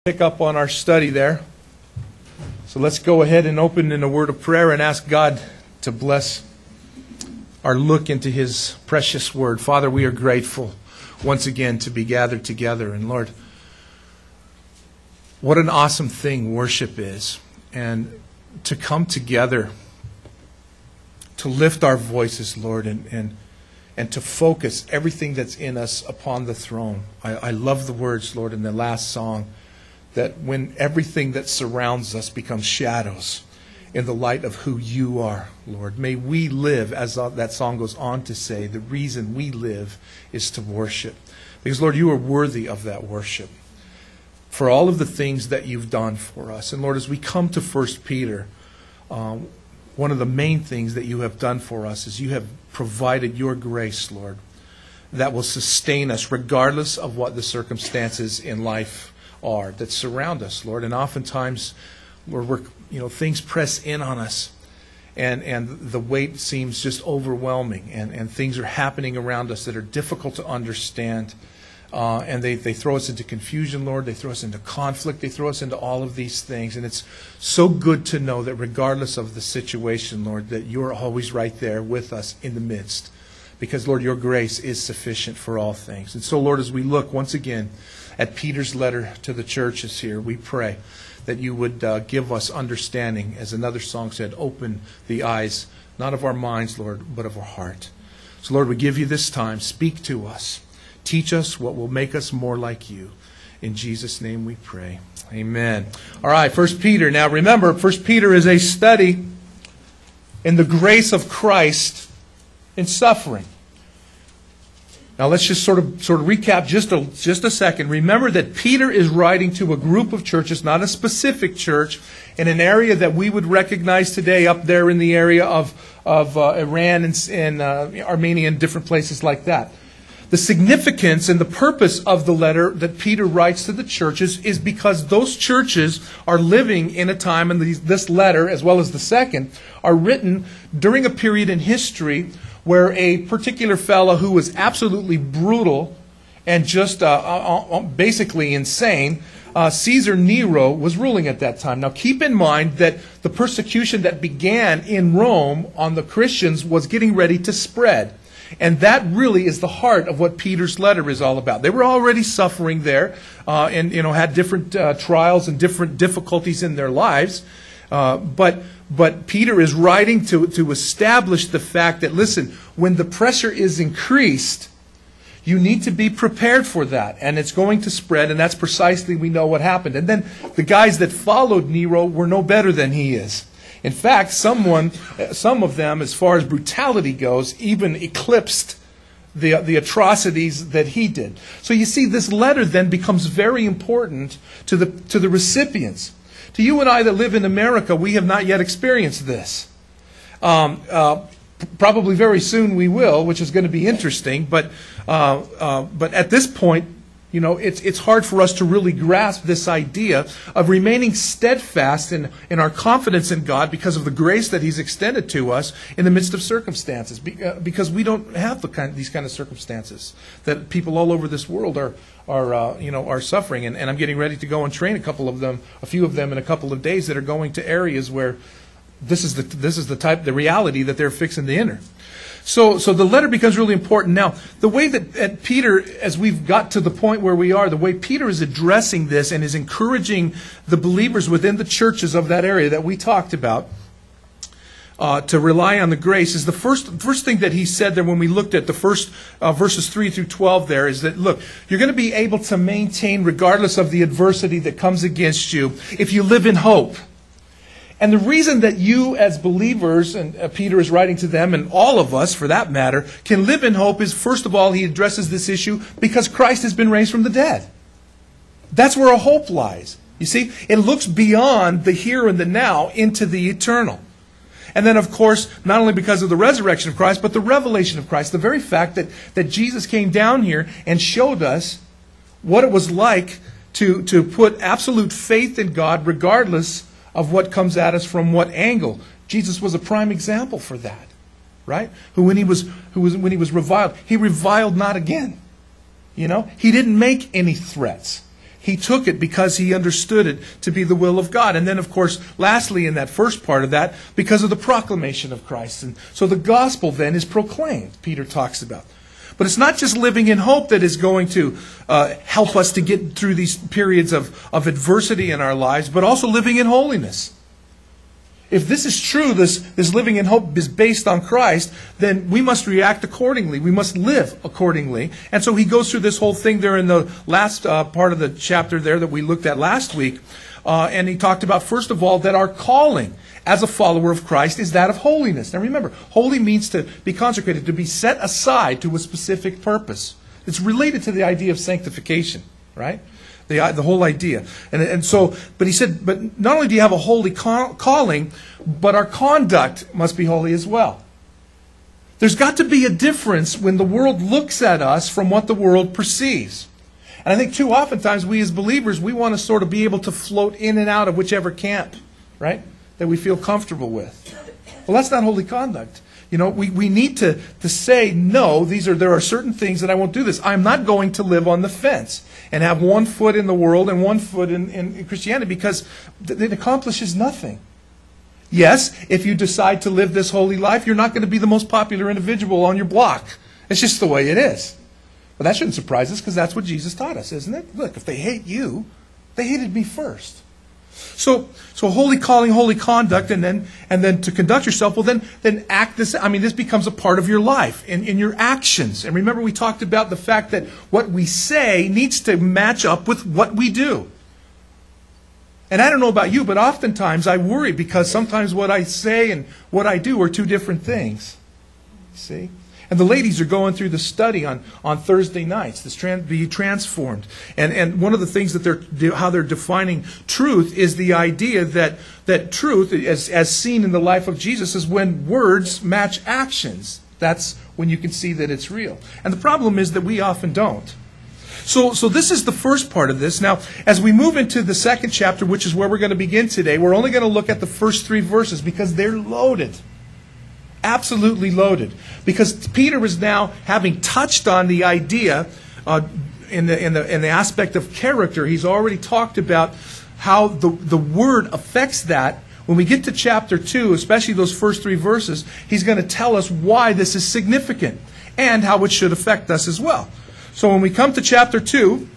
Pick up on our study there. So let's go ahead and open in a word of prayer and ask God to bless our look into His precious word. Father, we are grateful once again to be gathered together. And Lord, what an awesome thing worship is. And to come together, to lift our voices, Lord, and to focus everything that's in us upon the throne. I love the words, Lord, in the last song, that when everything that surrounds us becomes shadows in the light of who you are, Lord. May we live, as that song goes on to say, the reason we live is to worship. Because, Lord, you are worthy of that worship for all of the things that you've done for us. And, Lord, as we come to 1 Peter, one of the main things that you have done for us is you have provided your grace, Lord, that will sustain us regardless of what the circumstances in life are that surround us, Lord. And oftentimes, Lord, things press in on us, and the weight seems just overwhelming, and things are happening around us that are difficult to understand, and they throw us into confusion, Lord. They throw us into conflict. They throw us into all of these things, and it's so good to know that regardless of the situation, Lord, that you're always right there with us in the midst, because, Lord, your grace is sufficient for all things. And so, Lord, as we look once again at Peter's letter to the churches here, we pray that you would give us understanding. As another song said, open the eyes, not of our minds, Lord, but of our heart. So, Lord, we give you this time. Speak to us. Teach us what will make us more like you. In Jesus' name we pray. Amen. All right, 1 Peter. Now remember, 1 Peter is a study in the grace of Christ in suffering. Now let's just sort of recap just a second. Remember that Peter is writing to a group of churches, not a specific church, in an area that we would recognize today up there in the area of Iran and Armenia and different places like that. The significance and the purpose of the letter that Peter writes to the churches is because those churches are living in a time, and this letter, as well as the second, are written during a period in history where a particular fellow who was absolutely brutal and just basically insane, Caesar Nero, was ruling at that time. Now keep in mind that the persecution that began in Rome on the Christians was getting ready to spread. And that really is the heart of what Peter's letter is all about. They were already suffering there and had different trials and different difficulties in their lives. But Peter is writing to establish the fact that, listen, when the pressure is increased, you need to be prepared for that. And it's going to spread, and that's precisely, we know what happened. And then the guys that followed Nero were no better than he is. In fact, some of them, as far as brutality goes, even eclipsed the atrocities that he did. So you see, this letter then becomes very important to the recipients. To you and I that live in America, we have not yet experienced this. Probably very soon we will, which is going to be interesting. But at this point, it's hard for us to really grasp this idea of remaining steadfast in our confidence in God because of the grace that He's extended to us in the midst of circumstances. Because we don't have these kind of circumstances that people all over this world are suffering. And I'm getting ready to go and train a few of them in a couple of days that are going to areas where this is the reality that they're fixing to enter. So the letter becomes really important. Now, the way that Peter, as we've got to the point where we are, the way Peter is addressing this and is encouraging the believers within the churches of that area that we talked about to rely on the grace is the first thing that he said there when we looked at the first verses 3 through 12 there is that, look, you're going to be able to maintain regardless of the adversity that comes against you if you live in hope. And the reason that you as believers, and Peter is writing to them, and all of us for that matter, can live in hope is, first of all, he addresses this issue because Christ has been raised from the dead. That's where our hope lies. You see, it looks beyond the here and the now into the eternal. And then, of course, not only because of the resurrection of Christ, but the revelation of Christ. The very fact that Jesus came down here and showed us what it was like to put absolute faith in God regardless of what comes at us from what angle. Jesus was a prime example for that, right? When he was reviled, he reviled not again. He didn't make any threats. He took it because he understood it to be the will of God. And then, of course, lastly, in that first part of that, because of the proclamation of Christ. And so the gospel then is proclaimed, Peter talks about. But it's not just living in hope that is going to help us to get through these periods of adversity in our lives, but also living in holiness. If this is true, this living in hope is based on Christ, then we must react accordingly. We must live accordingly. And so he goes through this whole thing there in the last part of the chapter there that we looked at last week. And he talked about, first of all, that our calling as a follower of Christ is that of holiness. Now remember, holy means to be consecrated, to be set aside to a specific purpose. It's related to the idea of sanctification, right? The whole idea. And so, but he said, but not only do you have a holy calling, but our conduct must be holy as well. There's got to be a difference when the world looks at us from what the world perceives. And I think too oftentimes we as believers, we want to sort of be able to float in and out of whichever camp, right, that we feel comfortable with. Well, that's not holy conduct. You know, we need to say, no, there are certain things that I won't do this. I'm not going to live on the fence and have one foot in the world and one foot in Christianity, because it accomplishes nothing. Yes, if you decide to live this holy life, you're not going to be the most popular individual on your block. It's just the way it is. But that shouldn't surprise us, because that's what Jesus taught us, isn't it? Look, if they hate you, they hated me first. So holy calling, holy conduct, and then to conduct yourself, well then act this. I mean, this becomes a part of your life, in your actions. And remember, we talked about the fact that what we say needs to match up with what we do. And I don't know about you, but oftentimes I worry, because sometimes what I say and what I do are two different things. See? And the ladies are going through the study on Thursday nights, this be transformed. And one of the things that how they're defining truth is the idea that truth, as seen in the life of Jesus, is when words match actions. That's when you can see that it's real. And the problem is that we often don't. So this is the first part of this. Now, as we move into the second chapter, which is where we're going to begin today, we're only going to look at the first 3 verses, because they're loaded. Absolutely loaded. Because Peter is now, having touched on the idea in the aspect of character, he's already talked about how the word affects that. When we get to chapter 2, especially those first 3 verses, he's going to tell us why this is significant and how it should affect us as well. So when we come to chapter 2,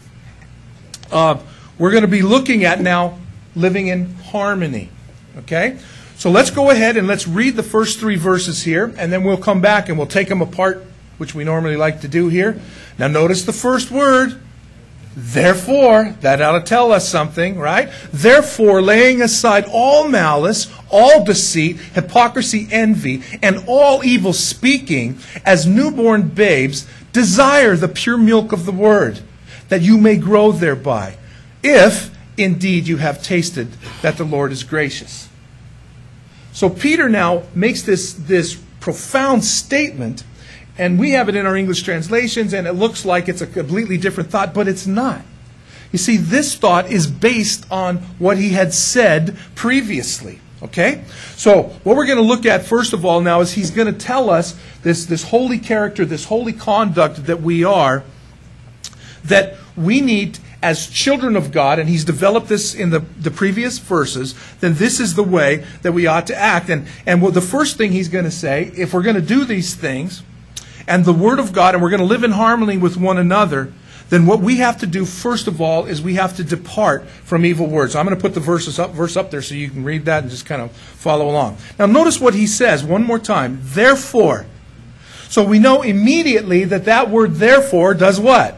we're going to be looking at now living in harmony. Okay? So let's go ahead and let's read the first 3 verses here, and then we'll come back and we'll take them apart, which we normally like to do here. Now notice the first word, therefore. That ought to tell us something, right? Therefore, laying aside all malice, all deceit, hypocrisy, envy, and all evil speaking, as newborn babes, desire the pure milk of the word, that you may grow thereby, if indeed you have tasted that the Lord is gracious. So Peter now makes this profound statement, and we have it in our English translations, and it looks like it's a completely different thought, but it's not. You see, this thought is based on what he had said previously. Okay? So what we're going to look at first of all now is he's going to tell us this holy character, this holy conduct that we are, that we need as children of God, and he's developed this in the previous verses, then this is the way that we ought to act. And the first thing he's going to say, if we're going to do these things, and the Word of God, and we're going to live in harmony with one another, then what we have to do first of all is we have to depart from evil words. So I'm going to put the verse up there so you can read that and just kind of follow along. Now notice what he says one more time. Therefore. So we know immediately that word therefore does what?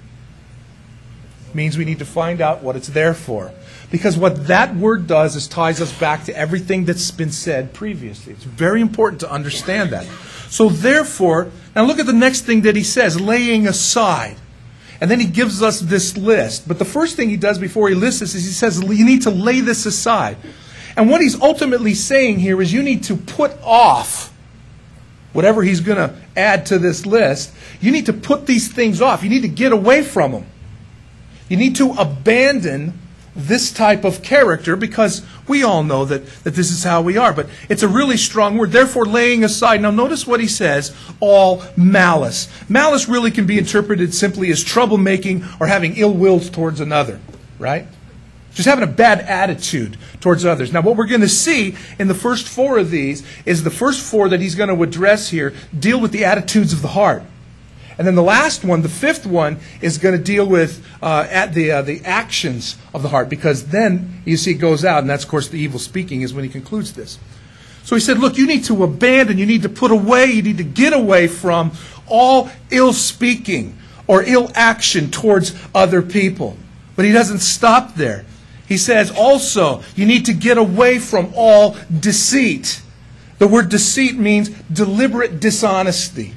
Means we need to find out what it's there for. Because what that word does is ties us back to everything that's been said previously. It's very important to understand that. So therefore, now look at the next thing that he says, laying aside. And then he gives us this list. But the first thing he does before he lists this is he says, you need to lay this aside. And what he's ultimately saying here is you need to put off whatever he's going to add to this list. You need to put these things off. You need to get away from them. You need to abandon this type of character, because we all know that this is how we are. But it's a really strong word. Therefore, laying aside. Now notice what he says, all malice. Malice really can be interpreted simply as troublemaking or having ill will towards another. right? Just having a bad attitude towards others. Now, what we're going to see in the first 4 of these is the first 4 that he's going to address here deal with the attitudes of the heart. And then the last one, the 5th one, is going to deal with the actions of the heart. Because then, you see, it goes out, and that's, of course, the evil speaking is when he concludes this. So he said, look, you need to abandon, you need to put away, you need to get away from all ill speaking or ill action towards other people. But he doesn't stop there. He says also, you need to get away from all deceit. The word deceit means deliberate dishonesty.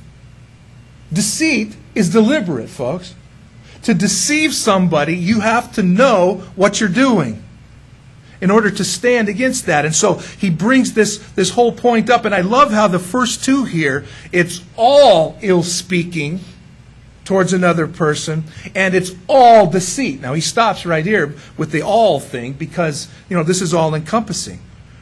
Deceit is deliberate, folks. To deceive somebody, you have to know what you're doing in order to stand against that. And so he brings this whole point up. And I love how the first 2 here, it's all ill speaking towards another person, and it's all deceit. Now he stops right here with the all thing because, this is all encompassing.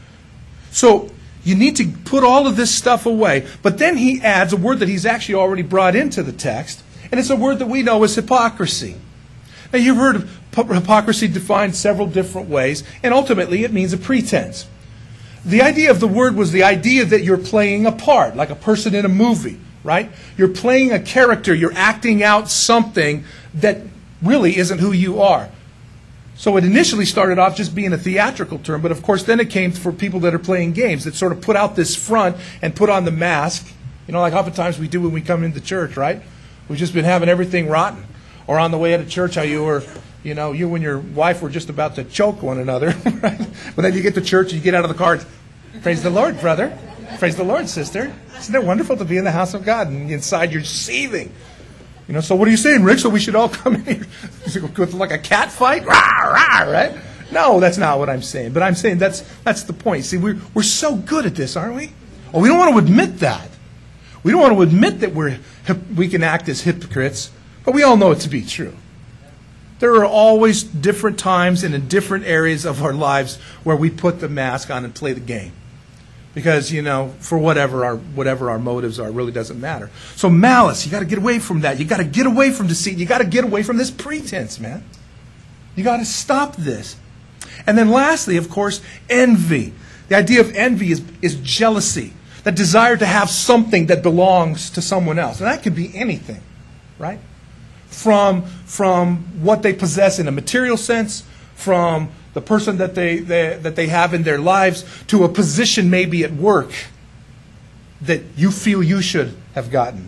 So you need to put all of this stuff away. But then he adds a word that he's actually already brought into the text, and it's a word that we know as hypocrisy. Now you've heard of hypocrisy defined several different ways, and ultimately it means a pretense. The idea of the word was the idea that you're playing a part, like a person in a movie. Right? You're playing a character. You're acting out something that really isn't who you are. So it initially started off just being a theatrical term, but of course then it came for people that are playing games that sort of put out this front and put on the mask. Like oftentimes we do when we come into church, right? We've just been having everything rotten. Or on the way out of church, how you were, you and your wife were just about to choke one another, right? But then you get to church and you get out of the car. Praise the Lord, brother. Praise the Lord, sister. Isn't it wonderful to be in the house of God? And inside you're seething. So what are you saying, Rick? So we should all come in here with like a cat fight? Rah, rah, right? No, that's not what I'm saying. But I'm saying that's the point. See, we're so good at this, aren't we? Oh, we don't want to admit that. We don't want to admit that we can act as hypocrites, but we all know it to be true. There are always different times and in different areas of our lives where we put the mask on and play the game. Because, for whatever our motives are, it really doesn't matter. So malice, you got to get away from that. You got to get away from deceit. You got to get away from this pretense, man. You got to stop this. And then lastly, of course, envy. The idea of envy is jealousy. That desire to have something that belongs to someone else. And that could be anything, right? From what they possess in a material sense, from the person that they have in their lives, to a position maybe at work that you feel you should have gotten,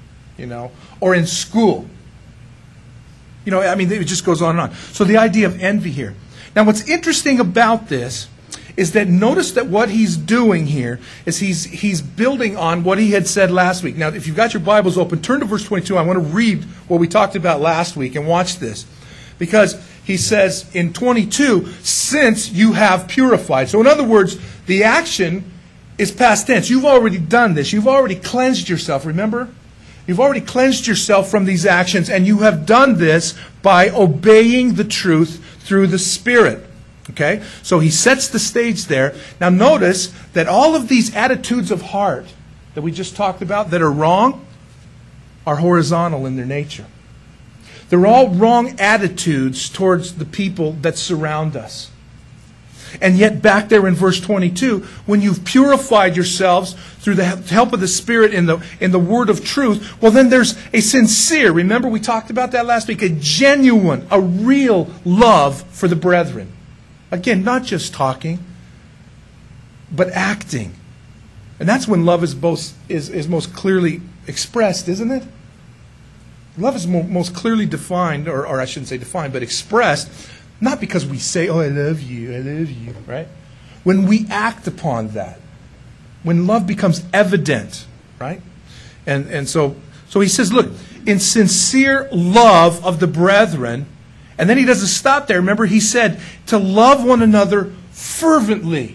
or in school. It just goes on and on. So the idea of envy here. Now what's interesting about this is that notice that what he's doing here is he's building on what he had said last week. Now if you've got your Bibles open, turn to verse 22. I want to read what we talked about last week and watch this. Because he says in 22, since you have purified. So in other words, the action is past tense. You've already done this. You've already cleansed yourself, remember? You've already cleansed yourself from these actions, and you have done this by obeying the truth through the Spirit. Okay? So he sets the stage there. Now notice that all of these attitudes of heart that we just talked about that are wrong are horizontal in their nature. They're all wrong attitudes towards the people that surround us. And yet back there in verse 22, when you've purified yourselves through the help of the Spirit in the word of truth, well then there's a sincere, remember we talked about that last week, a genuine, a real love for the brethren. Again, not just talking, but acting. And that's when love is most clearly expressed, isn't it? Love is most clearly defined, or I shouldn't say defined, but expressed, not because we say, oh, I love you, right? When we act upon that. When love becomes evident, right? And so he says, look, in sincere love of the brethren, and then he doesn't stop there. Remember, he said to love one another fervently.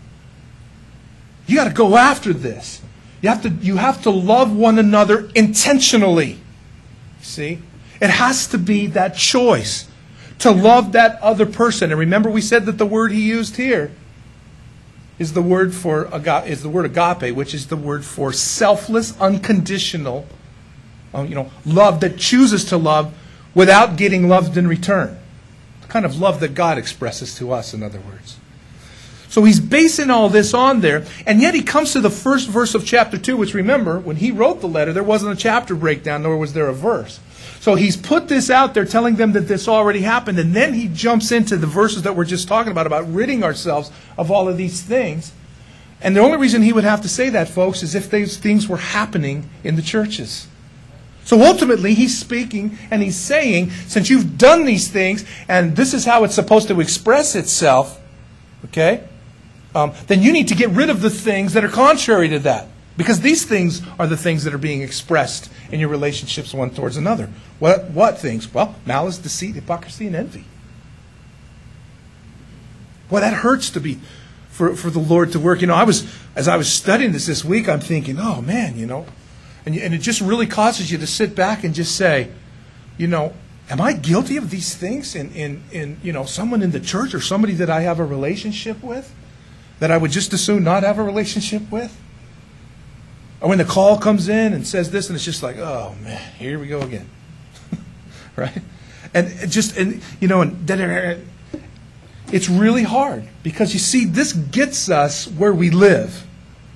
You got to go after this. You have to love one another intentionally. See? It has to be that choice to love that other person. And remember we said that the word he used here is the word agape, which is the word for selfless, unconditional, love that chooses to love without getting loved in return. The kind of love that God expresses to us, in other words. So he's basing all this on there, and yet he comes to the first verse of chapter 2, which, remember, when he wrote the letter, there wasn't a chapter breakdown, nor was there a verse. So he's put this out there telling them that this already happened, and then he jumps into the verses that we're just talking about ridding ourselves of all of these things. And the only reason he would have to say that, folks, is if these things were happening in the churches. So ultimately, he's speaking and he's saying, since you've done these things, and this is how it's supposed to express itself, okay, then you need to get rid of the things that are contrary to that. Because these things are the things that are being expressed in your relationships one towards another. What things? Well, malice, deceit, hypocrisy, and envy. Boy, that hurts to be for the Lord to work. As I was studying this week, I'm thinking, oh man, and it just really causes you to sit back and just say, am I guilty of these things in someone in the church or somebody that I have a relationship with that I would just as soon not have a relationship with? Or when the call comes in and says this, and it's just like, oh man, here we go again, right? And it's really hard because you see, this gets us where we live.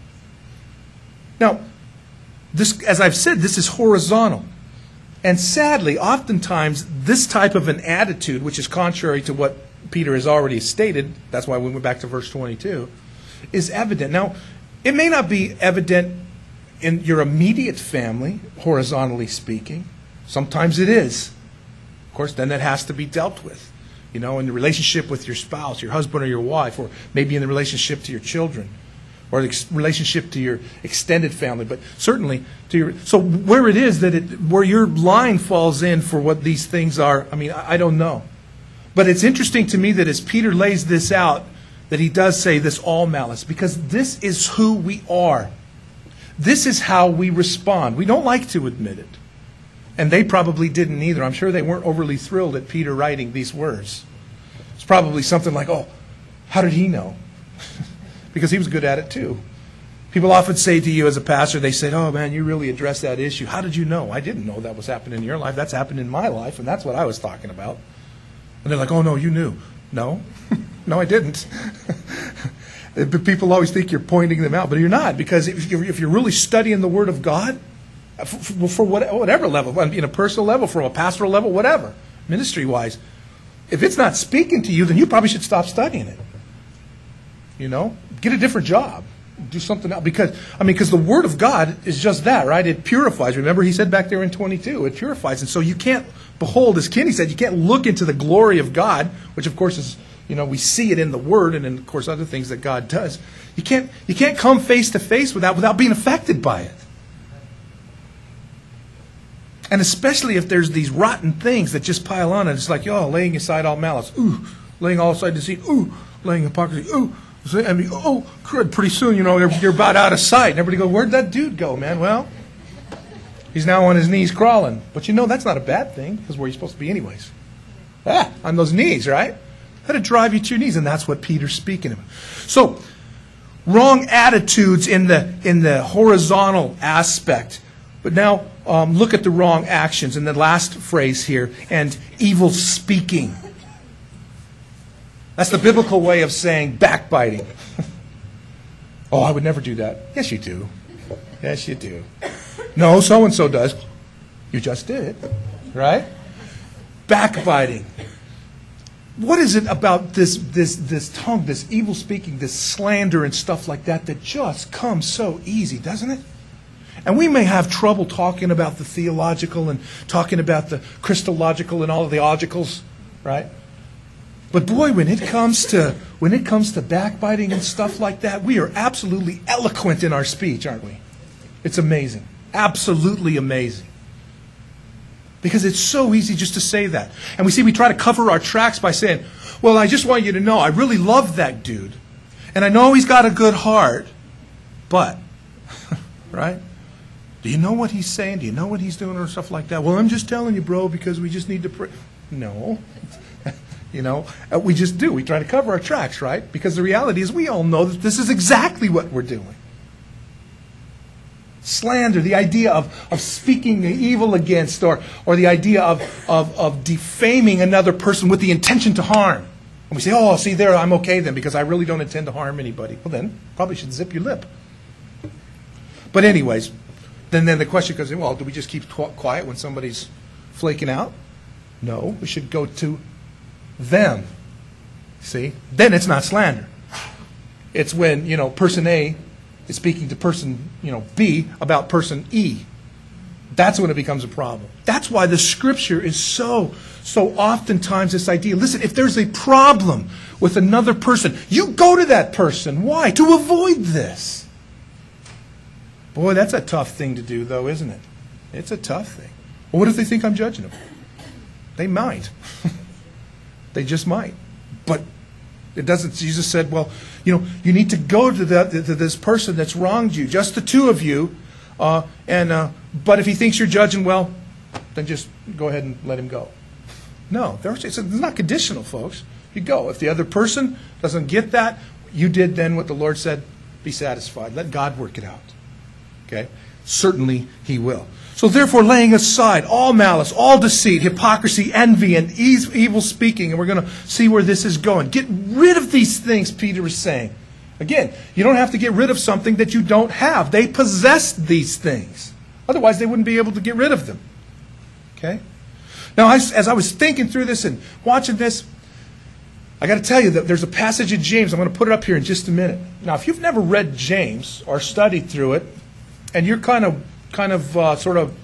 Now, this, as I've said, this is horizontal. And sadly, oftentimes, this type of an attitude, which is contrary to what Peter has already stated, that's why we went back to verse 22, is evident. Now, it may not be evident in your immediate family, horizontally speaking. Sometimes it is. Of course, then that has to be dealt with. In the relationship with your spouse, your husband or your wife, or maybe in the relationship to your children, or the relationship to your extended family, but certainly to your... So where it is where your line falls in for what these things are, I don't know. But it's interesting to me that as Peter lays this out, that he does say this all malice, because this is who we are. This is how we respond. We don't like to admit it. And they probably didn't either. I'm sure they weren't overly thrilled at Peter writing these words. It's probably something like, oh, how did he know? Because he was good at it too. People often say to you as a pastor, they say, oh man, you really addressed that issue. How did you know? I didn't know that was happening in your life. That's happened in my life, and that's what I was talking about. And they're like, oh no, you knew. No, no, I didn't. But people always think you're pointing them out, but you're not, because if you're really studying the Word of God, for whatever level, in a personal level, from a pastoral level, whatever, ministry-wise, if it's not speaking to you, then you probably should stop studying it. Get a different job. Do something else. Because the Word of God is just that, right? It purifies. Remember, he said back there in 22, it purifies. And so you can't behold, as Kenny said, you can't look into the glory of God, which of course is, we see it in the Word and in, of course, other things that God does. You can't come face to face without being affected by it. And especially if there's these rotten things that just pile on, and it's like, laying aside all malice, ooh, laying all aside deceit, ooh, laying hypocrisy, ooh. Pretty soon, you're about out of sight. And everybody goes, where'd that dude go, man? Well, he's now on his knees crawling. But that's not a bad thing, because where you're supposed to be anyways. On those knees, right? That'll drive you to your knees, and that's what Peter's speaking of. So, wrong attitudes in the horizontal aspect. But now, look at the wrong actions in the last phrase here, and evil speaking. That's the biblical way of saying backbiting. Oh, I would never do that. Yes, you do. Yes, you do. No, so-and-so does. You just did. Right? Backbiting. What is it about this tongue, this evil speaking, this slander and stuff like that just comes so easy, doesn't it? And we may have trouble talking about the theological and talking about the Christological and all of the logicals, right? But boy, when it comes to backbiting and stuff like that, we are absolutely eloquent in our speech, aren't we? It's amazing. Absolutely amazing. Because it's so easy just to say that. And we try to cover our tracks by saying, well, I just want you to know, I really love that dude. And I know he's got a good heart. But, right? Do you know what he's saying? Do you know what he's doing or stuff like that? Well, I'm just telling you, bro, because we just need to pray. No. We just do. We try to cover our tracks, right? Because the reality is we all know that this is exactly what we're doing. Slander, the idea of speaking evil against, or the idea of defaming another person with the intention to harm. And we say, oh, see there, I'm okay then because I really don't intend to harm anybody. Well then, probably should zip your lip. But anyways, then the question goes, well, do we just keep quiet when somebody's flaking out? No, we should go to them. See? Then it's not slander. It's when, person A is speaking to person, B about person E. That's when it becomes a problem. That's why the Scripture is so oftentimes this idea. Listen, if there's a problem with another person, you go to that person. Why? To avoid this. Boy, that's a tough thing to do, though, isn't it? It's a tough thing. Well, what if they think I'm judging them? They might. They just might. But it doesn't. Jesus said, well, you need to go to this person that's wronged you, just the two of you. But if he thinks you're judging, well, then just go ahead and let him go. No, it's not conditional, folks. You go. If the other person doesn't get that, you did then what the Lord said, be satisfied. Let God work it out. Okay? Certainly he will. So therefore, laying aside all malice, all deceit, hypocrisy, envy, and evil speaking, and we're going to see where this is going. Get rid of these things, Peter is saying. Again, you don't have to get rid of something that you don't have. They possess these things. Otherwise, they wouldn't be able to get rid of them. Okay? Now, as I was thinking through this and watching this, I got to tell you that there's a passage in James. I'm going to put it up here in just a minute. Now, if you've never read James or studied through it, and you're kind of sort of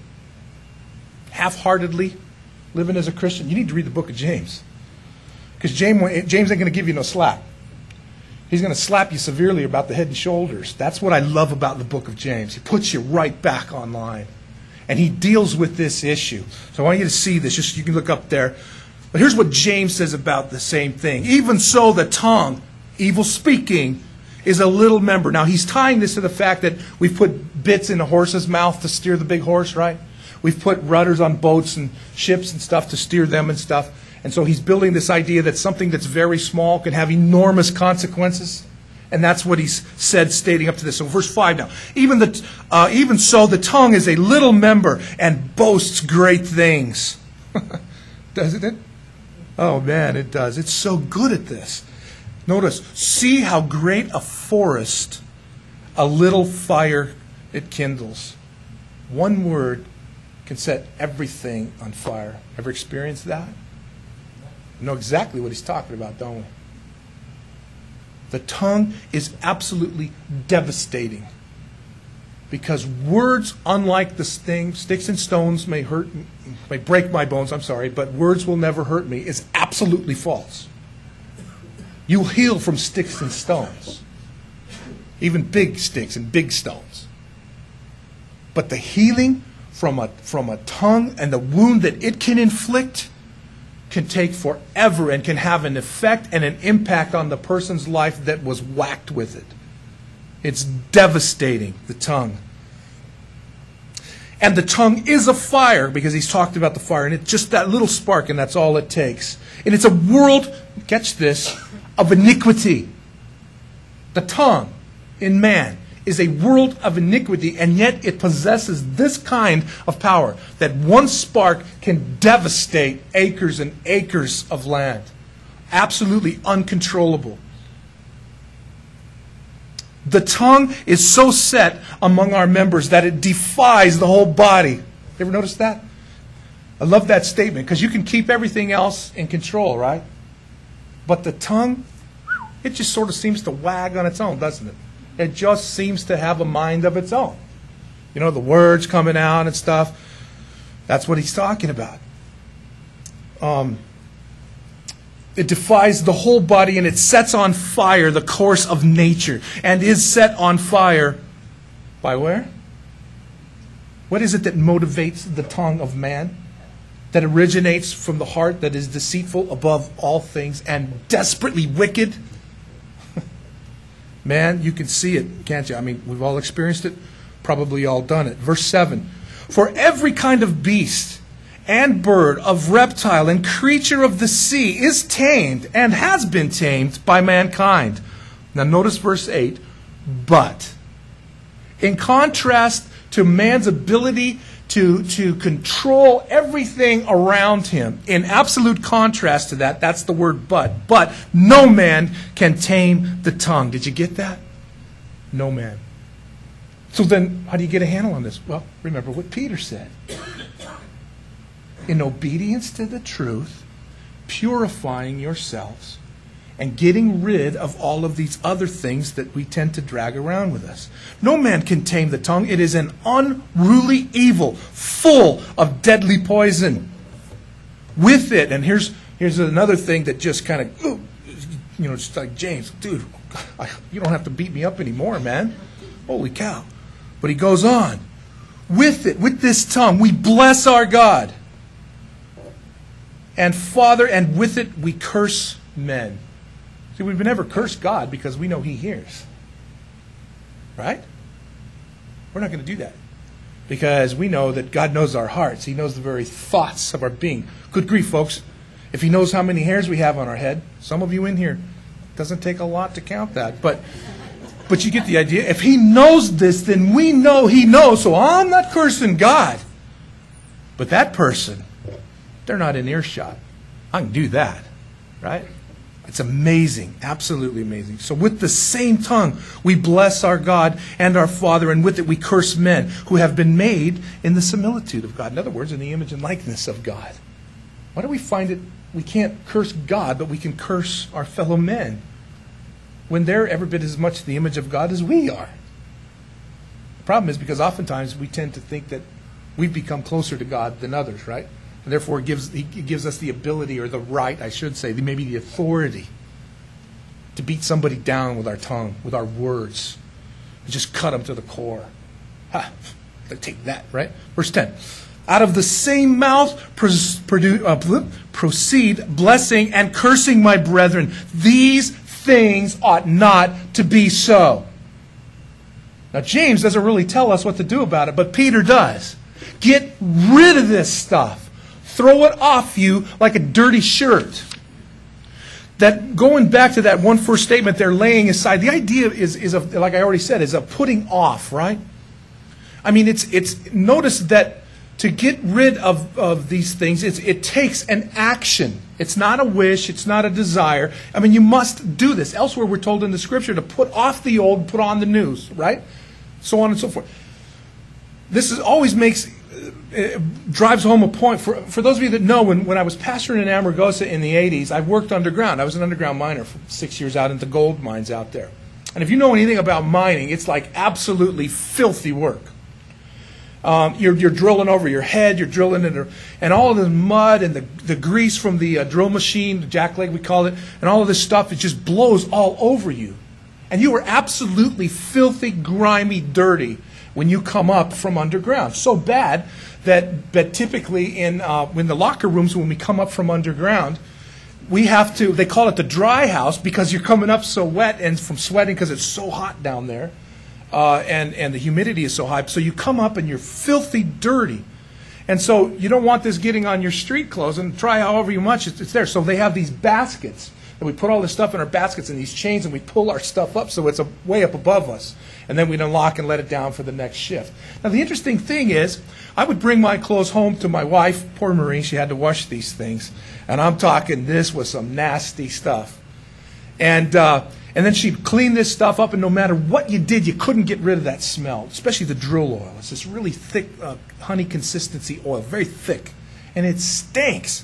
half-heartedly living as a Christian, you need to read the book of James. Because James ain't going to give you no slack. He's going to slap you severely about the head and shoulders. That's what I love about the book of James. He puts you right back online. And he deals with this issue. So I want you to see this. Just you can look up there. But here's what James says about the same thing. Even so, the tongue, evil speaking, is a little member. Now, he's tying this to the fact that we've put bits in a horse's mouth to steer the big horse, right? We've put rudders on boats and ships and stuff to steer them and stuff. And so he's building this idea that something that's very small can have enormous consequences. And that's what he's said, stating up to this. So verse 5 now. Even so, the tongue is a little member and boasts great things. Doesn't it? Oh, man, it does. It's so good at this. Notice, see how great a forest a little fire it kindles. One word can set everything on fire. Ever experienced that? We know exactly what he's talking about, don't we? The tongue is absolutely devastating. Because words, unlike this thing, sticks and stones may break my bones, but words will never hurt me, is absolutely false. You'll heal from sticks and stones. Even big sticks and big stones. But the healing from a tongue and the wound that it can inflict can take forever and can have an effect and an impact on the person's life that was whacked with it. It's devastating, the tongue. And the tongue is a fire, because he's talked about the fire, and it's just that little spark, and that's all it takes. And it's a world, catch this, of iniquity. The tongue in man is a world of iniquity, and yet it possesses this kind of power, that one spark can devastate acres and acres of land. Absolutely uncontrollable. The tongue is so set among our members that it defies the whole body. You ever notice that? I love that statement, because you can keep everything else in control, right? But the tongue, it just sort of seems to wag on its own, doesn't it? It just seems to have a mind of its own. You know, the words coming out and stuff. That's what he's talking about. It defies the whole body, and it sets on fire the course of nature, and is set on fire by where? What is it that motivates the tongue of man? That originates from the heart, that is deceitful above all things and desperately wicked? Man, you can see it, can't you? I mean, we've all experienced it, probably all done it. Verse 7, for every kind of beast and bird, of reptile and creature of the sea is tamed and has been tamed by mankind. Now notice verse 8, but in contrast to man's ability to control everything around him. In absolute contrast to that, that's the word but. But no man can tame the tongue. Did you get that? No man. So then, how do you get a handle on this? Well, remember what Peter said. In obedience to the truth, purifying yourselves, and getting rid of all of these other things that we tend to drag around with us. No man can tame the tongue. It is an unruly evil, full of deadly poison. With it, and here's another thing that just kind of, just like James, dude, you don't have to beat me up anymore, man. Holy cow. But he goes on. With it, with this tongue, we bless our God and Father, and with it we curse men. See, we've never cursed God because we know He hears. Right? We're not going to do that. Because we know that God knows our hearts. He knows the very thoughts of our being. Good grief, folks. If He knows how many hairs we have on our head, some of you in here, it doesn't take a lot to count that. But you get the idea. If He knows this, then we know He knows. So I'm not cursing God. But that person, they're not in earshot. I can do that. Right? It's amazing, absolutely amazing. So with the same tongue, we bless our God and our Father, and with it we curse men who have been made in the similitude of God. In other words, in the image and likeness of God. Why do we find it we can't curse God, but we can curse our fellow men when they're every bit as much the image of God as we are? The problem is because oftentimes we tend to think that we've become closer to God than others, right? And therefore, He gives us the ability, or the right, I should say, maybe the authority to beat somebody down with our tongue, with our words, and just cut them to the core. Ha! Take that, right? Verse 10. Out of the same mouth proceed blessing and cursing, my brethren. These things ought not to be so. Now, James doesn't really tell us what to do about it, but Peter does. Get rid of this stuff. Throw it off you like a dirty shirt. That, going back to that one first statement, they're laying aside. The idea is like I already said, is a putting off, right? I mean, it's notice that to get rid of these things, it takes an action. It's not a wish. It's not a desire. I mean, you must do this. Elsewhere, we're told in the Scripture to put off the old and put on the new, right? So on and so forth. This always drives home a point. For those of you that know, when I was pastoring in Amargosa in the 80s, I worked underground. I was an underground miner for 6 years out in the gold mines out there. And if you know anything about mining, it's like absolutely filthy work. You're drilling over your head, you're drilling and all of the mud and the grease from the drill machine, the jackleg we call it, and all of this stuff, it just blows all over you. And you are absolutely filthy, grimy, dirty when you come up from underground. So bad that typically in the locker rooms when we come up from underground, we have to, they call it the dry house because you're coming up so wet and from sweating because it's so hot down there. And the humidity is so high. So you come up and you're filthy dirty. And so you don't want this getting on your street clothes, and try however much it's there. So they have these baskets. And we put all this stuff in our baskets and these chains, and we pull our stuff up so it's way up above us. And then we'd unlock and let it down for the next shift. Now, the interesting thing is, I would bring my clothes home to my wife, poor Marie. She had to wash these things. And I'm talking, this was some nasty stuff. And then she'd clean this stuff up, and no matter what you did, you couldn't get rid of that smell, especially the drill oil. It's this really thick honey consistency oil, very thick. And it stinks.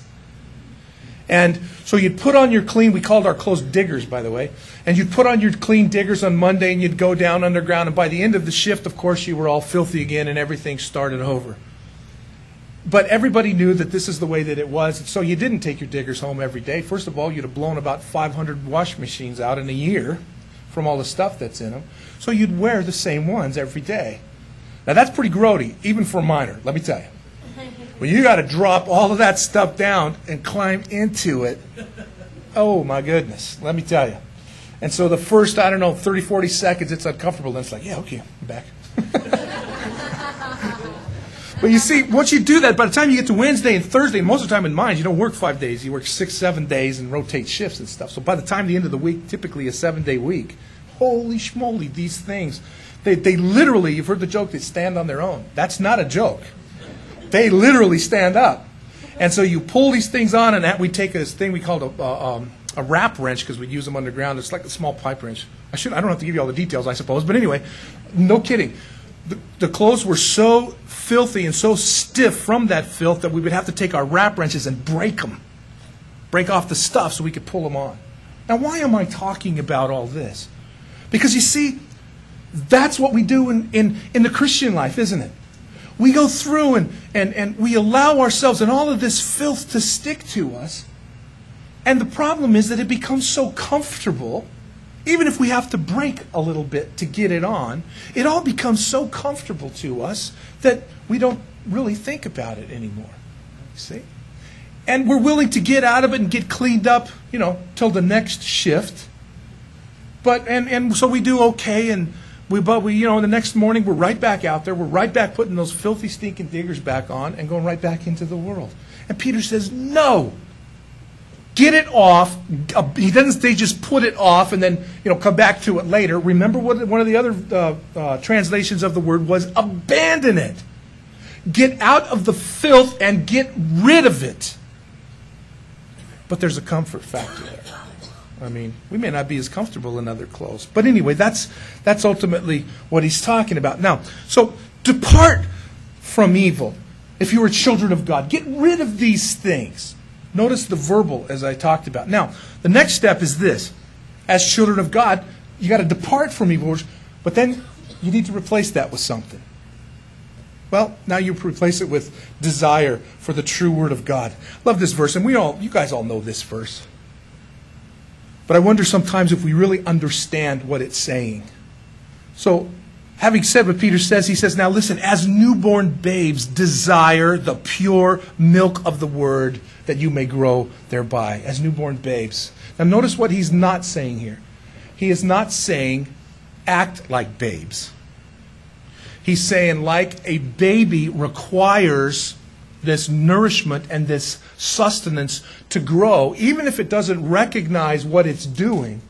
And so you'd put on your clean, we called our clothes diggers, by the way, and you'd put on your clean diggers on Monday, and you'd go down underground, and by the end of the shift, of course, you were all filthy again, and everything started over. But everybody knew that this is the way that it was, so you didn't take your diggers home every day. First of all, you'd have blown about 500 wash machines out in a year from all the stuff that's in them, so you'd wear the same ones every day. Now, that's pretty grody, even for a miner, let me tell you. When you got to drop all of that stuff down and climb into it, oh my goodness, let me tell you. And so the first, 30, 40 seconds, it's uncomfortable. Then it's like, yeah, okay, I'm back. But you see, once you do that, by the time you get to Wednesday and Thursday, and most of the time in mines, you don't work 5 days. You work 6, 7 days and rotate shifts and stuff. So by the time the end of the week, typically a 7-day week, holy schmoly, these things. They literally, you've heard the joke, they stand on their own. That's not a joke. They literally stand up. And so you pull these things on, and we take this thing we called a wrap wrench, because we use them underground. It's like a small pipe wrench. I don't have to give you all the details, I suppose. But anyway, no kidding. The clothes were so filthy and so stiff from that filth that we would have to take our wrap wrenches and break them. Break off the stuff so we could pull them on. Now, why am I talking about all this? Because you see, that's what we do in the Christian life, isn't it? We go through and we allow ourselves and all of this filth to stick to us. And the problem is that it becomes so comfortable, even if we have to break a little bit to get it on, it all becomes so comfortable to us that we don't really think about it anymore. See? And we're willing to get out of it and get cleaned up, till the next shift. But and so we do okay, and but the next morning we're right back out there. We're right back putting those filthy, stinking diggers back on and going right back into the world. And Peter says, no. Get it off. He doesn't say just put it off and then come back to it later. Remember what one of the other translations of the word was, abandon it. Get out of the filth and get rid of it. But there's a comfort factor there. I mean, we may not be as comfortable in other clothes. But anyway, that's ultimately what he's talking about. Now, so depart from evil if you are children of God. Get rid of these things. Notice the verbal as I talked about. Now, the next step is this. As children of God, you got to depart from evil, but then you need to replace that with something. Well, now you replace it with desire for the true word of God. Love this verse, and you guys all know this verse. But I wonder sometimes if we really understand what it's saying. So, having said what Peter says, he says, now listen, as newborn babes, desire the pure milk of the word that you may grow thereby. As newborn babes. Now notice what he's not saying here. He is not saying act like babes. He's saying like a baby requires this nourishment and this sustenance to grow, even if it doesn't recognize what it's doing.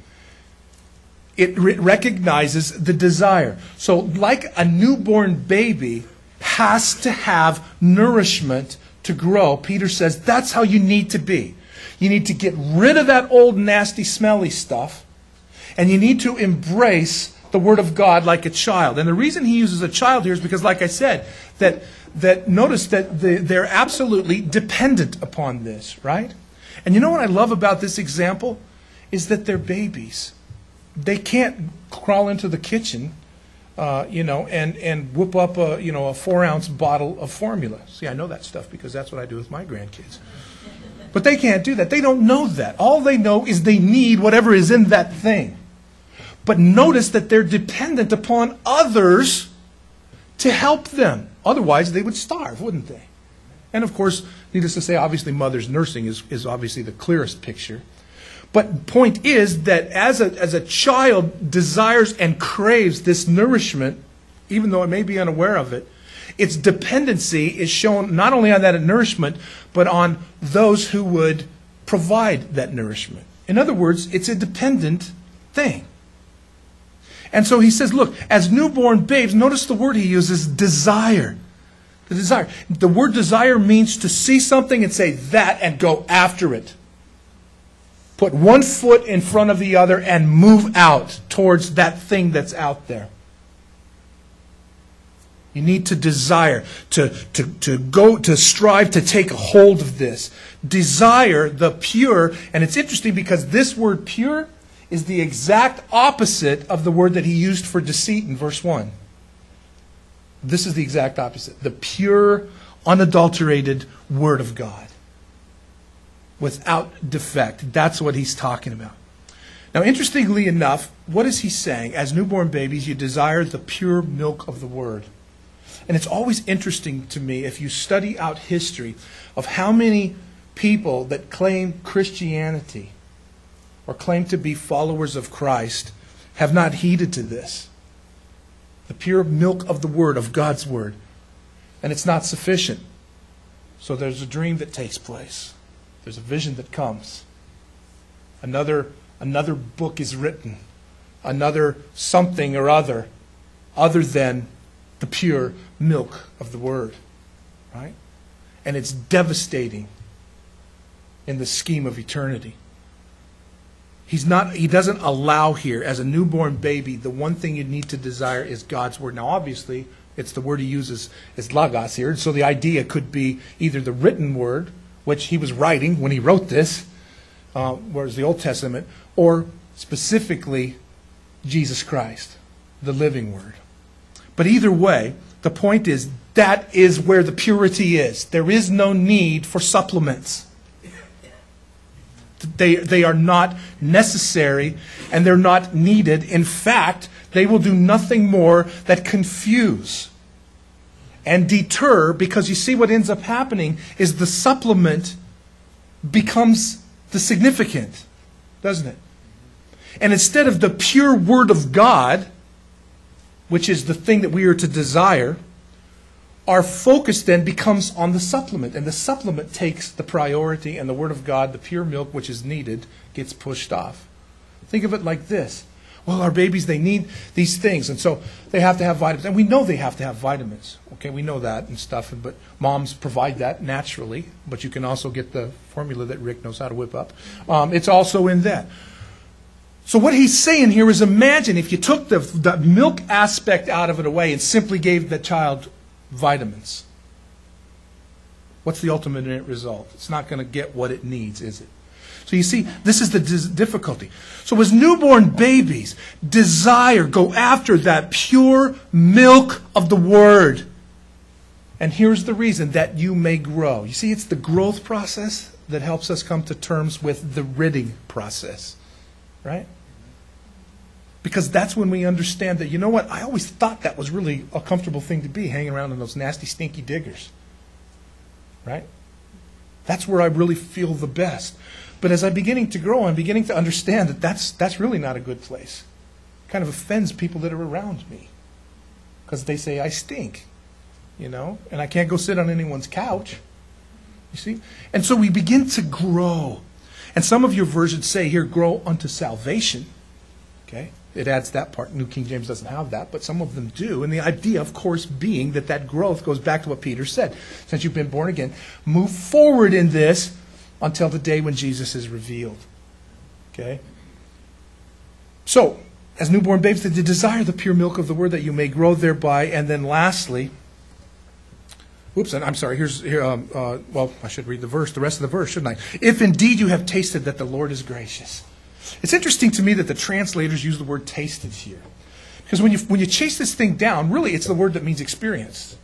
It recognizes the desire. So like a newborn baby has to have nourishment to grow, Peter says that's how you need to be. You need to get rid of that old, nasty, smelly stuff, and you need to embrace the Word of God like a child. And the reason he uses a child here is because, like I said, that notice that they're absolutely dependent upon this, right? And you know what I love about this example? Is that they're babies. They can't crawl into the kitchen, and whip up a 4-ounce bottle of formula. See, I know that stuff because that's what I do with my grandkids. But they can't do that. They don't know that. All they know is they need whatever is in that thing. But notice that they're dependent upon others to help them. Otherwise, they would starve, wouldn't they? And of course, needless to say, obviously mother's nursing is obviously the clearest picture. But point is that as a child desires and craves this nourishment, even though it may be unaware of it, its dependency is shown not only on that nourishment, but on those who would provide that nourishment. In other words, it's a dependent thing. And so he says, look, as newborn babes, notice the word he uses, desire. The desire. The word desire means to see something and say that and go after it. Put one foot in front of the other and move out towards that thing that's out there. You need to desire, to go, to strive to take a hold of this. Desire the pure. And it's interesting because this word pure is the exact opposite of the word that he used for deceit in verse 1. This is the exact opposite. The pure, unadulterated Word of God. Without defect. That's what he's talking about. Now, interestingly enough, what is he saying? As newborn babies, you desire the pure milk of the Word. And it's always interesting to me, if you study out history, of how many people that claim Christianity or claim to be followers of Christ have not heeded to this. The pure milk of the Word, of God's Word. And it's not sufficient. So there's a dream that takes place. There's a vision that comes. Another book is written. another something or other than the pure milk of the Word. Right? And it's devastating in the scheme of eternity. He doesn't allow here, as a newborn baby, the one thing you need to desire is God's Word. Now, obviously, it's the word he uses is logos here. So the idea could be either the written Word, which he was writing when he wrote this, whereas the Old Testament, or specifically Jesus Christ, the living Word. But either way, the point is that is where the purity is. There is no need for supplements. They are not necessary and they're not needed. In fact, they will do nothing more than confuse and deter, because you see what ends up happening is the supplement becomes the significant, doesn't it? And instead of the pure Word of God, which is the thing that we are to desire, our focus then becomes on the supplement. And the supplement takes the priority, and the Word of God, the pure milk which is needed, gets pushed off. Think of it like this. Well, our babies, they need these things, and so they have to have vitamins. And we know they have to have vitamins. Okay, we know that and stuff, but moms provide that naturally. But you can also get the formula that Rick knows how to whip up. It's also in that. So what he's saying here is, imagine if you took the milk aspect out of it away and simply gave the child vitamins. What's the ultimate result? It's not going to get what it needs, is it? So you see, this is the difficulty. So as newborn babies, go after that pure milk of the Word. And here's the reason, that you may grow. You see, it's the growth process that helps us come to terms with the ridding process. Right? Because that's when we understand that, you know what, I always thought that was really a comfortable thing to be, hanging around in those nasty, stinky diggers. Right? That's where I really feel the best. But as I'm beginning to grow, I'm beginning to understand that that's really not a good place. It kind of offends people that are around me. Because they say I stink. You know? And I can't go sit on anyone's couch. You see? And so we begin to grow. And some of your versions say here, grow unto salvation. Okay? It adds that part. New King James doesn't have that, but some of them do. And the idea, of course, being that growth goes back to what Peter said. Since you've been born again, move forward in this until the day when Jesus is revealed. Okay? So, as newborn babes, they desire the pure milk of the Word that you may grow thereby. And then lastly, I'm sorry, I should read the rest of the verse, shouldn't I? If indeed you have tasted that the Lord is gracious. It's interesting to me that the translators use the word tasted here. Because when you chase this thing down, really it's the word that means experienced.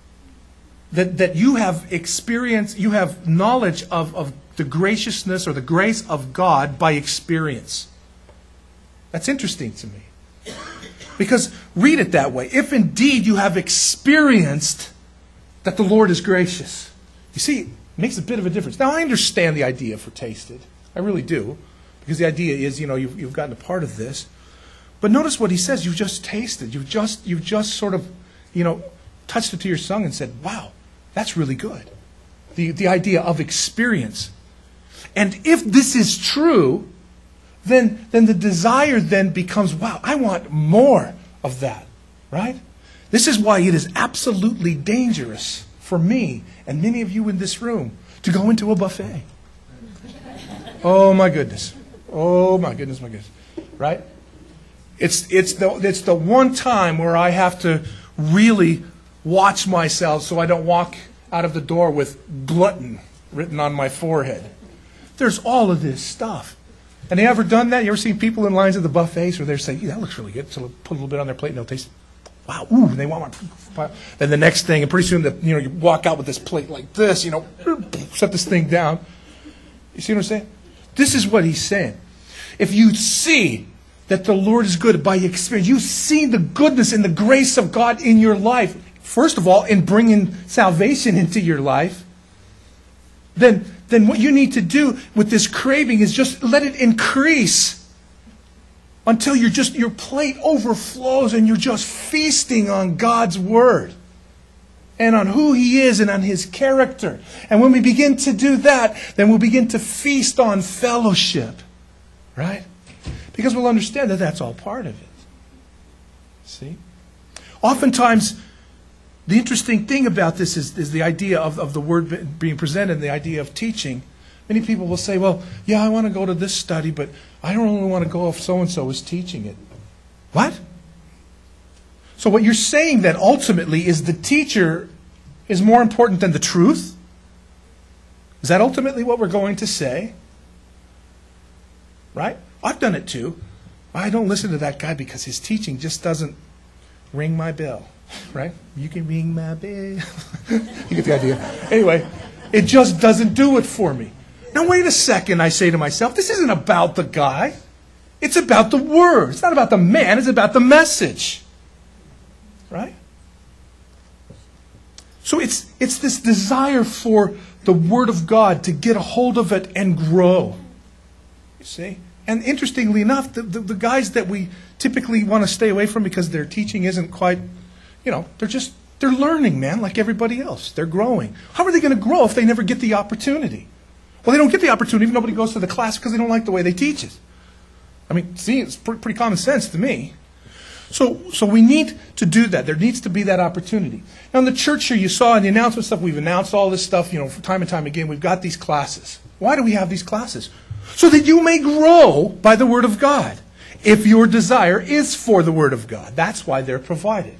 That you have experience, you have knowledge of the graciousness or the grace of God by experience. That's interesting to me. Because read it that way. If indeed you have experienced that the Lord is gracious. You see, it makes a bit of a difference. Now I understand the idea for tasted. I really do. Because the idea is, you've gotten a part of this. But notice what he says, you've just tasted. You've just sort of, touched it to your tongue and said, wow, that's really good. The idea of experience. And if this is true, then the desire then becomes, wow, I want more of that. Right? This is why it is absolutely dangerous for me and many of you in this room to go into a buffet. Oh my goodness. Oh my goodness, right? It's the one time where I have to really watch myself so I don't walk out of the door with glutton written on my forehead. There's all of this stuff. And you ever done that? You ever seen people in lines at the buffets where they're saying, that looks really good. So they'll put a little bit on their plate and they'll taste it. Wow, ooh, and they want one. Then the next thing, and pretty soon you walk out with this plate like this, set this thing down. You see what I'm saying? This is what he's saying. If you see that the Lord is good by experience, you see the goodness and the grace of God in your life, first of all, in bringing salvation into your life, then what you need to do with this craving is just let it increase until your plate overflows and you're just feasting on God's Word and on who He is and on His character. And when we begin to do that, then we'll begin to feast on fellowship. Right? Because we'll understand that that's all part of it. See? Oftentimes, the interesting thing about this is the idea of the word being presented and the idea of teaching. Many people will say, well, yeah, I want to go to this study, but I don't really want to go if so-and-so is teaching it. What? So what you're saying then ultimately is the teacher is more important than the truth? Is that ultimately what we're going to say? Right? I've done it too. I don't listen to that guy because his teaching just doesn't ring my bell. Right? You can ring my bell. You get the idea. Anyway, it just doesn't do it for me. Now wait a second, I say to myself, this isn't about the guy. It's about the word. It's not about the man, it's about the message. Right? So it's this desire for the Word of God to get a hold of it and grow. You see? And interestingly enough, the guys that we typically want to stay away from because their teaching isn't quite, they're learning, man, like everybody else. They're growing. How are they going to grow if they never get the opportunity? Well, they don't get the opportunity if nobody goes to the class because they don't like the way they teach it. I mean, see, it's pretty common sense to me. So we need to do that. There needs to be that opportunity. Now in the church here, you saw in the announcement stuff, we've announced all this stuff, for time and time again. We've got these classes. Why do we have these classes? So that you may grow by the Word of God. If your desire is for the Word of God. That's why they're provided.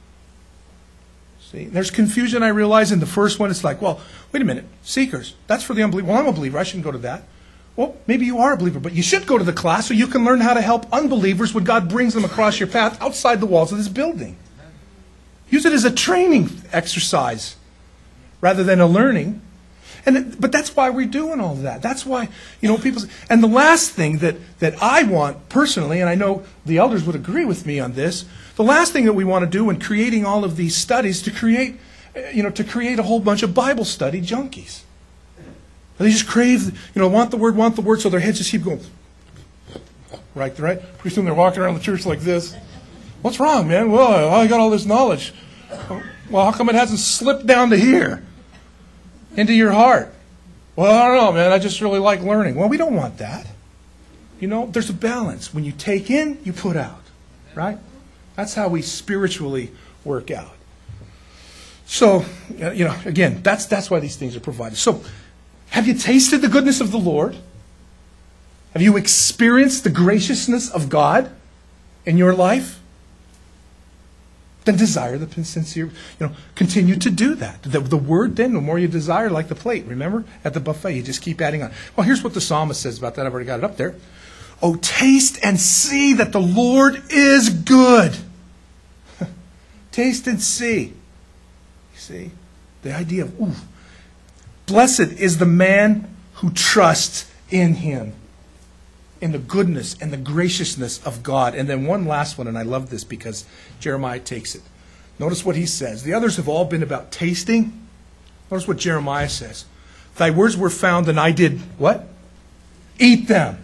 See, there's confusion, I realize, in the first one. It's like, well, wait a minute, seekers, that's for the unbeliever. Well, I'm a believer, I shouldn't go to that. Well, maybe you are a believer, but you should go to the class so you can learn how to help unbelievers when God brings them across your path outside the walls of this building. Use it as a training exercise rather than a learning. But that's why we're doing all of that. That's why, people... And the last thing that I want personally, and I know the elders would agree with me on this, the last thing that we want to do in creating all of these studies to create a whole bunch of Bible study junkies. They just crave, want the word, so their heads just keep going. Right? Pretty soon they're walking around the church like this. What's wrong, man? Well, I got all this knowledge. Well, how come it hasn't slipped down to here? Into your heart? Well, I don't know, man. I just really like learning. Well, we don't want that. There's a balance. When you take in, you put out. Right? That's how we spiritually work out. So, again, that's why these things are provided. So, have you tasted the goodness of the Lord? Have you experienced the graciousness of God in your life? Then desire the sincere, continue to do that. The word then, the more you desire, like the plate, remember? At the buffet, you just keep adding on. Well, here's what the psalmist says about that. I've already got it up there. Oh, taste and see that the Lord is good. Taste and see. You see? The idea of, blessed is the man who trusts in Him, in the goodness and the graciousness of God. And then one last one, and I love this because Jeremiah takes it. Notice what he says. The others have all been about tasting. Notice what Jeremiah says. Thy words were found, and I did what? Eat them.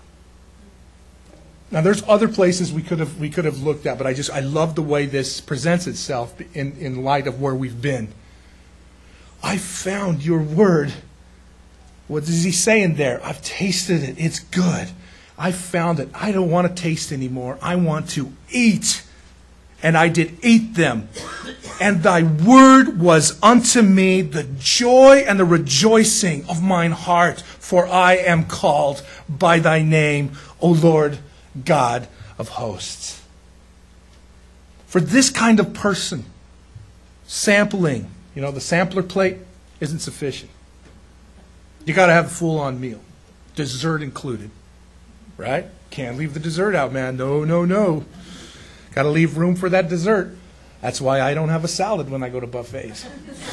Now there's other places we could have looked at, but I love the way this presents itself in light of where we've been. I found your word. What is he saying there? I've tasted it. It's good. I found it. I don't want to taste anymore. I want to eat. And I did eat them. And thy word was unto me the joy and the rejoicing of mine heart. For I am called by thy name, O Lord God of hosts. For this kind of person, sampling, the sampler plate isn't sufficient. You got to have a full-on meal, dessert included, right? Can't leave the dessert out, man. No. Got to leave room for that dessert. That's why I don't have a salad when I go to buffets.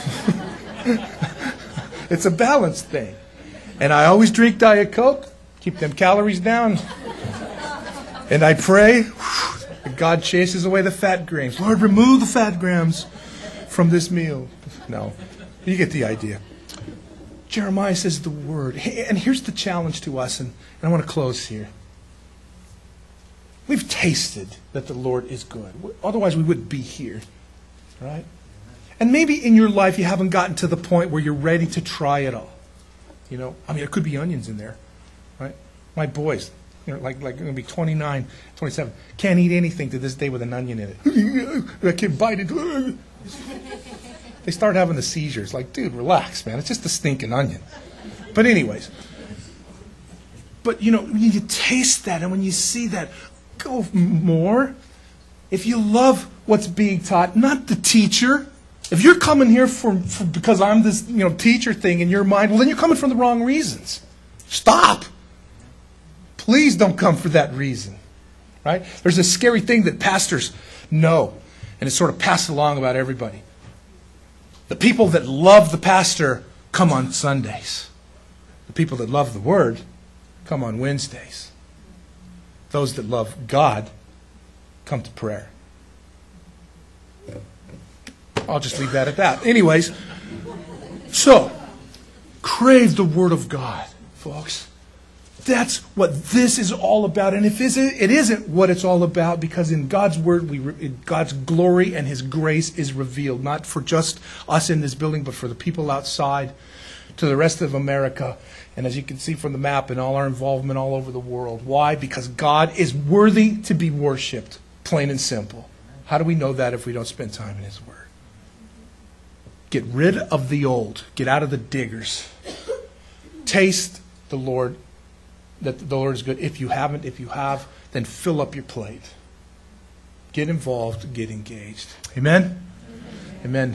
It's a balance thing. And I always drink Diet Coke, keep them calories down. And I pray, God chases away the fat grams. Lord, remove the fat grams from this meal. No, you get the idea. Jeremiah says the word. And here's the challenge to us, and I want to close here. We've tasted that the Lord is good. Otherwise, we wouldn't be here. Right? And maybe in your life, you haven't gotten to the point where you're ready to try it all. There could be onions in there. Right? My boys, like going to be 29, 27. Can't eat anything to this day with an onion in it. I can't bite it. They start having the seizures. Like, dude, relax, man. It's just a stinking onion. But anyways. But, when you taste that and when you see that, go more. If you love what's being taught, not the teacher. If you're coming here for because I'm this, teacher thing in your mind, well, then you're coming for the wrong reasons. Stop. Please don't come for that reason. Right? There's a scary thing that pastors know, and it's sort of passed along about everybody. The people that love the pastor come on Sundays. The people that love the Word come on Wednesdays. Those that love God come to prayer. I'll just leave that at that. Anyways, so, crave the Word of God, folks. That's what this is all about. And if it isn't what it's all about, because in God's Word, God's glory and His grace is revealed, not for just us in this building, but for the people outside, to the rest of America. And as you can see from the map and all our involvement all over the world. Why? Because God is worthy to be worshipped, plain and simple. How do we know that if we don't spend time in His Word? Get rid of the old. Get out of the diggers. Taste the Lord, that the Lord is good. If you haven't, if you have, then fill up your plate. Get involved, get engaged. Amen? Amen.